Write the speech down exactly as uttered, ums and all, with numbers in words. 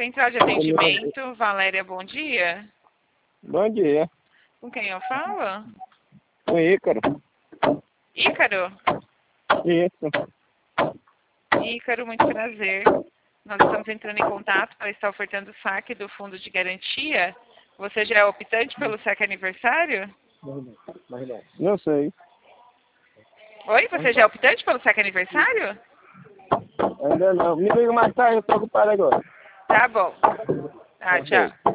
Central de Atendimento, Valéria, bom dia. Bom dia. Com quem eu falo? Com Ícaro. Ícaro? Isso. Ícaro, muito prazer. Nós estamos entrando em contato para estar ofertando o saque do fundo de garantia. Você já é optante pelo saque aniversário? Não sei. Oi, você já é optante pelo saque aniversário? Ainda não. Me liga mais tarde, eu tô ocupado agora. Tá bom. Ah, Ok. tchau.